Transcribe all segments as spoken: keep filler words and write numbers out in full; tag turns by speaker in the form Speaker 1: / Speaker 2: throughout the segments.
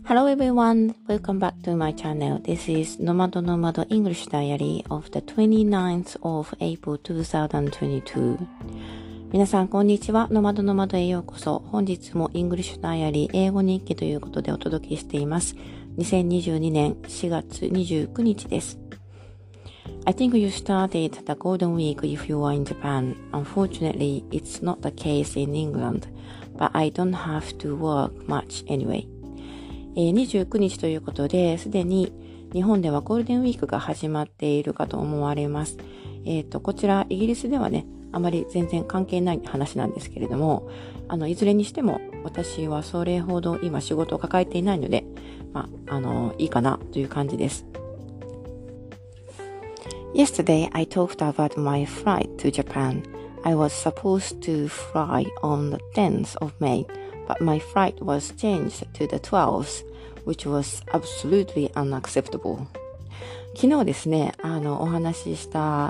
Speaker 1: Hello everyone, welcome back to my channel. This is Nomad Nomad English Diary of the twenty-ninth of April twenty twenty-two. 皆さんこんにちは。ノマドノマドへようこそ。本日もイングリッシュダイアリー英語日記ということでお届けしています。にせんにじゅうにねんしがつにじゅうくにちです。I think you started the Golden Week if you are in Japan. Unfortunately, it's not the case in England, but I don't have to work much anyway.えー、にじゅうくにちということで、すでに日本ではゴールデンウィークが始まっているかと思われます。えっと、こちらイギリスではね、あまり全然関係ない話なんですけれども、あの、いずれにしても私はそれほど今仕事を抱えていないので、まあ、あの、いいかなという感じです。Yesterday, I talked about my flight to Japan. I was supposed to fly on the tenth of May.But my flight was changed to the twelfth, which was absolutely unacceptable. 昨日ですね、あの、お話しした、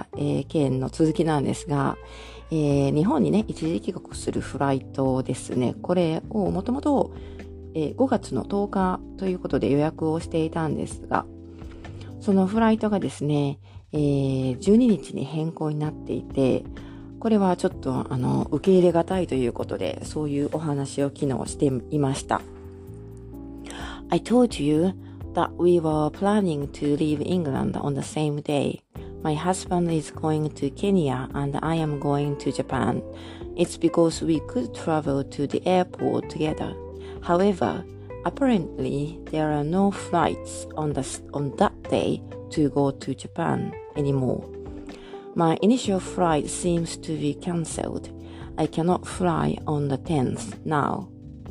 Speaker 1: えー、件の続きなんですが、えー、日本にね、一時帰国するフライトですね、これをもともとごがつのとおかということで予約をしていたんですが、そのフライトがですね、えー、じゅうににちに変更になっていて、これはちょっとあの受け入れがたいということで、そういうお話を昨日していました。I told you that we were planning to leave England on the same day. My husband is going to Kenya and I am going to Japan. It's because we could travel to the airport together. However, apparently there are no flights on, the, on that day to go to Japan anymore.My initial flight seems to be cancelled. I cannot fly on the tenth now.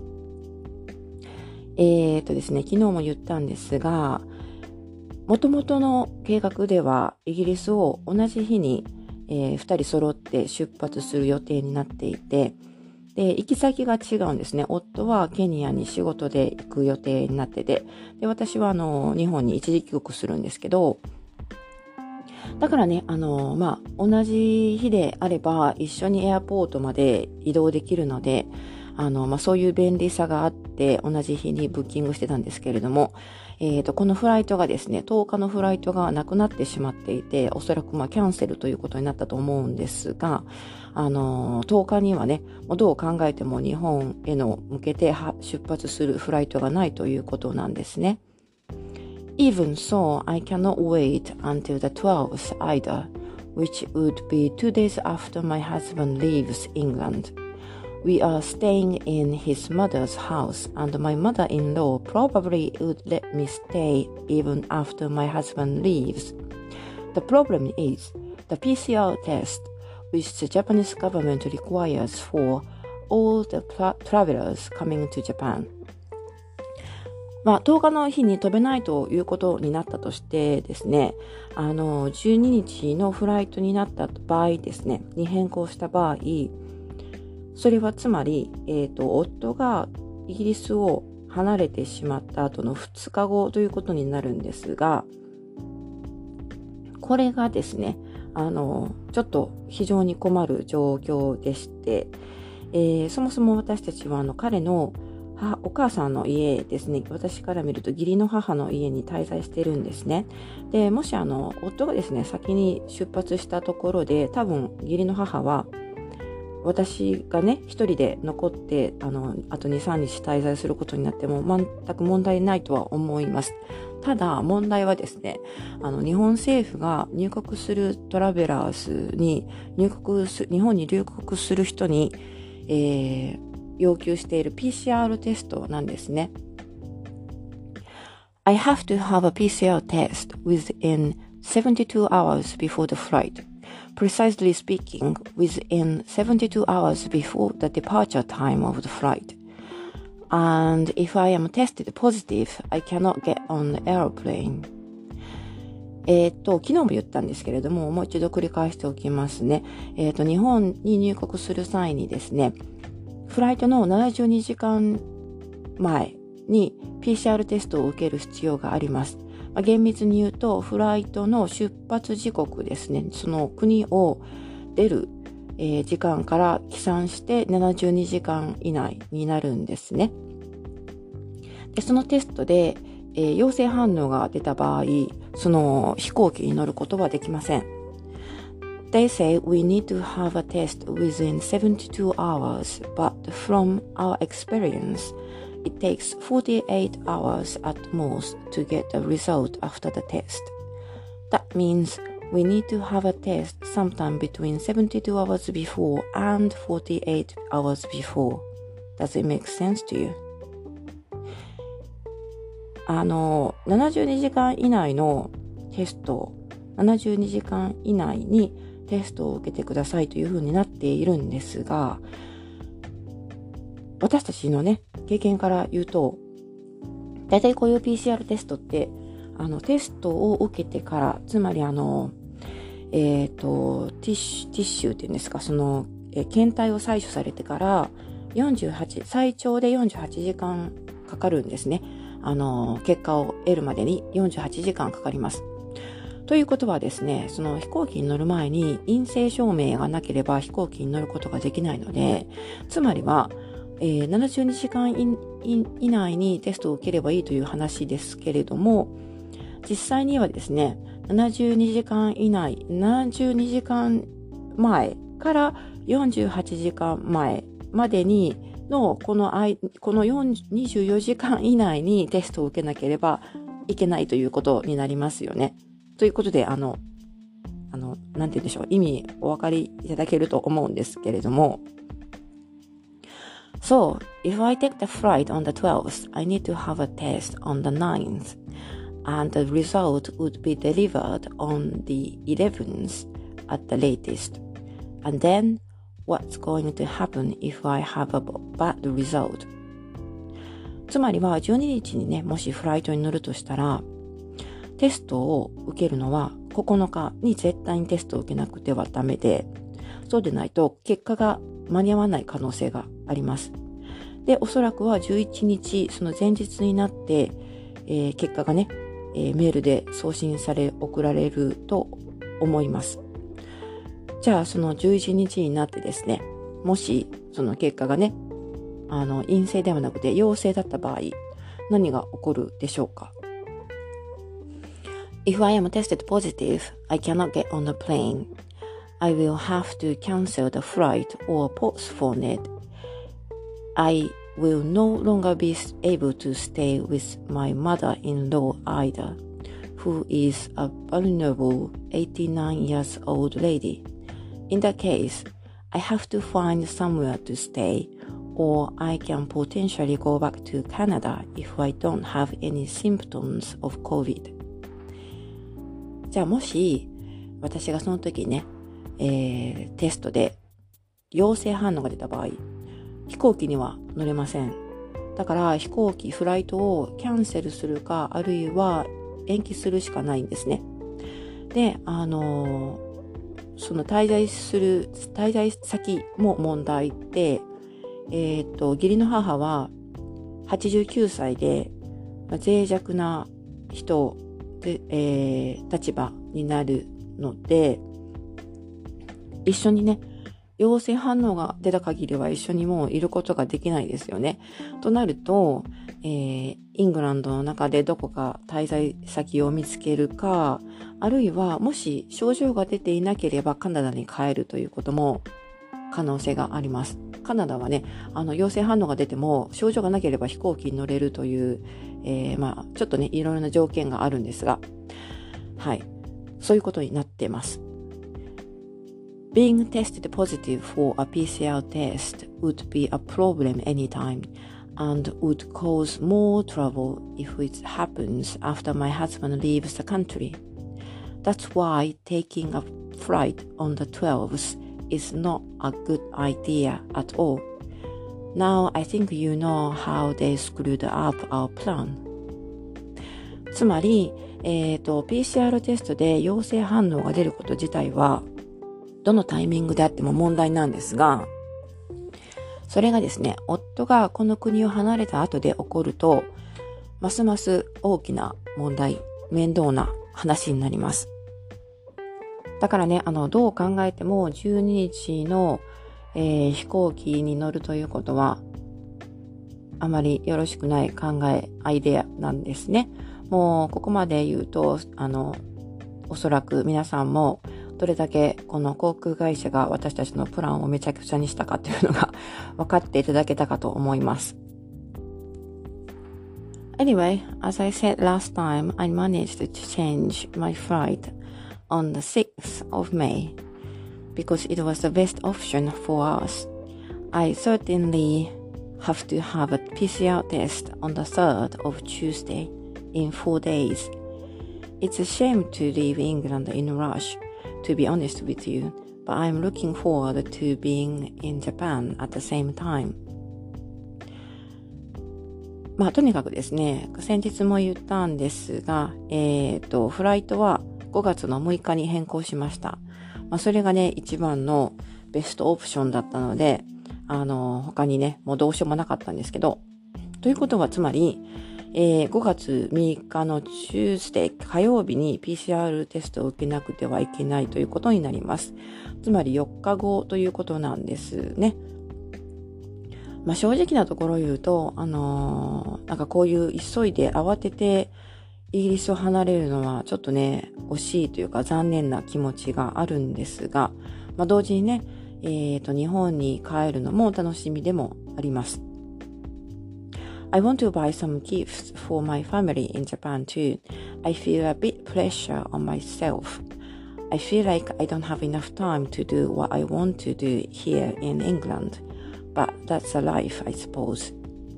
Speaker 1: えーとですね、昨日も言ったんですが、元々の計画ではイギリスを同じ日に、えー、ふたり揃って出発する予定になっていて、で、行き先が違うんですね。夫はケニアに仕事で行く予定になってて、で、私はあの、日本に一時帰国するんですけど、だからね、あの、まあ、同じ日であれば一緒にエアポートまで移動できるので、あの、まあ、そういう便利さがあって同じ日にブッキングしてたんですけれども、えっと、このフライトがですね、とおかのフライトがなくなってしまっていて、おそらくまあ、キャンセルということになったと思うんですが、あの、とおかにはね、どう考えても日本への向けて出発するフライトがないということなんですね。Even so, I cannot wait until the twelfth either, which would be two days after my husband leaves England. We are staying in his mother's house, and my mother-in-law probably would let me stay even after my husband leaves. The problem is the P C R test, which the Japanese government requires for all the tra- travelers coming to Japan.まあ、とおかの日に飛べないということになったとしてですね、あの、じゅうににちのフライトになった場合ですね、に変更した場合、それはつまり、えっと、夫がイギリスを離れてしまった後のふつかごということになるんですが、これがですね、あの、ちょっと非常に困る状況でして、えー、そもそも私たちはあの彼のお母さんの家ですね。私から見ると義理の母の家に滞在しているんですね。で、もしあの、夫がですね、先に出発したところで、多分義理の母は、私がね、一人で残って、あの、あとに、さんにち滞在することになっても、全く問題ないとは思います。ただ、問題はですね、あの、日本政府が入国するトラベラーズに、入国す、日本に入国する人に、えー、要求している ピーシーアール テストなんですね。I have to have a ピーシーアール test within seventy-two hours before the flight. Precisely speaking, within seventy-two hours before the departure time of the flight. And if I am tested positive, I cannot get on the airplane. えっと、昨日も言ったんですけれども、もう一度繰り返しておきますね。えっと、日本に入国する際にですね、フライトのななじゅうにじかんまえに ピーシーアール テストを受ける必要があります。まあ、厳密に言うと、フライトの出発時刻ですね、その国を出る、えー、時間から起算してななじゅうにじかん以内になるんですね。 でそのテストで、えー、陽性反応が出た場合、その飛行機に乗ることはできません。They say we need to have a test within seventy-two hours, but from our experience, it takes forty-eight hours at most to get a result after the test. That means we need to have a test sometime between seventy-two hours before and forty-eight hours before. Does it make sense to you? あの、ななじゅうにじかん以内のテスト、ななじゅうにじかん以内にテストを受けてくださいというふうになっているんですが、私たちのね、経験から言うと、だいたいこういう ピーシーアール テストって、あの、テストを受けてから、つまりあの、えっと、ティッシュ、ティッシュっていうんですか、その、えー、検体を採取されてからよんじゅうはち、最長でよんじゅうはちじかんかかるんですね。あの、結果を得るまでによんじゅうはちじかんかかります。ということはですね、その飛行機に乗る前に陰性証明がなければ飛行機に乗ることができないので、つまりは、えー、ななじゅうにじかん以内にテストを受ければいいという話ですけれども、実際にはですね、ななじゅうにじかん以内、ななじゅうにじかんまえからよんじゅうはちじかんまえまでにのこのこのにじゅうよじかん以内にテストを受けなければいけないということになりますよね。ということで、あの、あの、なんて言うんでしょう、意味お分かりいただけると思うんですけれども。So, if I take the flight on the twelfth, I need to have a test on the ninth, and the result would be delivered on the eleventh at the latest. And then, what's going to happen if I have a bad result? つまりはじゅうににちにね、もしフライトに乗るとしたら、テストを受けるのはここのかに絶対にテストを受けなくてはダメで、そうでないと結果が間に合わない可能性があります。で、おそらくはじゅういちにち、その前日になって、えー、結果がね、えー、メールで送信され、送られると思います。じゃあ、そのじゅういちにちになってですね、もしその結果がね、あの、陰性ではなくて陽性だった場合、何が起こるでしょうか？If I am tested positive, I cannot get on the plane. I will have to cancel the flight or postpone it. I will no longer be able to stay with my mother-in-law either, who is a vulnerable eighty-nine years old lady. In that case, I have to find somewhere to stay, or I can potentially go back to Canada if I don't have any symptoms of COVID.じゃあもし私がその時ね、えー、テストで陽性反応が出た場合、飛行機には乗れません。だから飛行機、フライトをキャンセルするか、あるいは延期するしかないんですね。で、あのー、その滞在する、滞在先も問題で、えっと、義理の母ははちじゅうきゅうさいで、まあ、脆弱な人で、えー、立場になるので、一緒にね、陽性反応が出た限りは一緒にもういることができないですよね。となると、えー、イングランドの中でどこか滞在先を見つけるか、あるいはもし症状が出ていなければカナダに帰るということも可能性があります。カナダはね、あの陽性反応が出ても症状がなければ飛行機に乗れるという、えー、まあちょっとねいろいろな条件があるんですが、はい、そういうことになってます。Being tested positive for a ピーシーアール test would be a problem anytime and would cause more trouble if it happens after my husband leaves the country. That's why taking a flight on the twelfth is not a good idea at all. Now I think you know how they screwed up our plan. つまり、えーと、ピーシーアール テストで陽性反応が出ること自体はどのタイミングであっても問題なんですが、それがですね、夫がこの国を離れた後で起こると、ますます大きな問題、面倒な話になります。だからね、あの、どう考えてもじゅうににちの、えー、飛行機に乗るということは、 あまりよろしくない考え、アイデアなんですね。もうここまで言うと、あの、おそらく皆さんもどれだけこの航空会社が私たちのプランをめちゃくちゃにしたかっていうのが分かっていただけたかと思います。Anyway, as I said last time, I managed to change my flight on the sixth of May because it was the best option for us. I certainly have to have a P C R test on the third of Tuesday in four days. It's a shame to leave England in a rush, to be honest with you, but I'm looking forward to being in Japan at the same time. まあとにかくですね、先日も言ったんですが、えっと、フライトはごがつのむいかに変更しました。まあそれがね、一番のベストオプションだったので、あの、他にね、もうどうしようもなかったんですけど、ということはつまり、えー、ごがつみっかのチューズデー火曜日に ピーシーアール テストを受けなくてはいけないということになります。つまりよっかごということなんですね。まあ、正直なところ言うと、あのー、なんかこういう急いで慌ててイギリスを離れるのはちょっとね、惜しいというか残念な気持ちがあるんですが、まあ、同時にね、えっと、日本に帰るのも楽しみでもあります。I want to buy some gifts for my family in Japan too. I feel a bit pressure on myself. I feel like I don't have enough time to do what I want to do here in England. But that's a life, I suppose.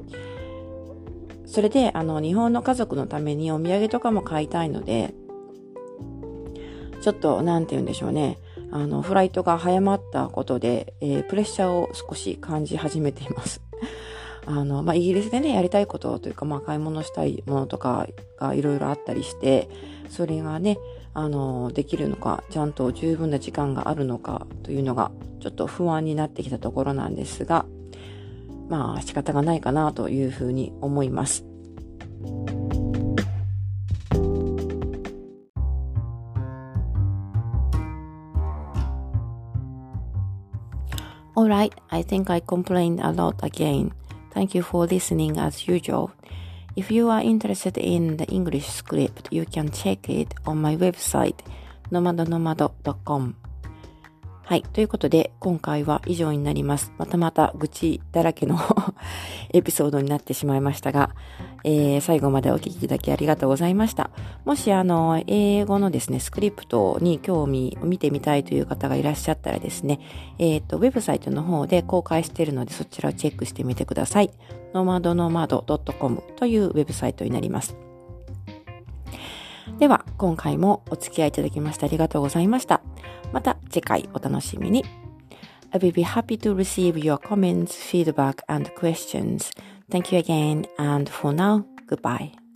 Speaker 1: それで、あの、日本の家族のためにお土産とかも買いたいので、ちょっと、なんて言うんでしょうね。あの、フライトが早まったことで、えー、プレッシャーを少し感じ始めています。あの、まあ、イギリスでね、やりたいことというか、まあ、買い物したいものとかがいろいろあったりして、それがね、あの、できるのか、ちゃんと十分な時間があるのかというのが、ちょっと不安になってきたところなんですが、まあ、仕方がないかなというふうに思います。Alright, I think I complained a lot again.Thank you for listening as usual. If you are interested in the English script, you can check it on my website, nomad nomad dot com. はい。ということで、今回は以上になります。またまた愚痴だらけのエピソードになってしまいましたが、えー、最後までお聞きいただきありがとうございました。もしあの、英語のですね、スクリプトに興味を見てみたいという方がいらっしゃったらですね、えっと、ウェブサイトの方で公開しているので、そちらをチェックしてみてください。ノマドノマド ドットコム というウェブサイトになります。では、今回もお付き合いいただきましてありがとうございました。また次回お楽しみに。I will be happy to receive your comments, feedback and questions. Thank you again and for now, goodbye.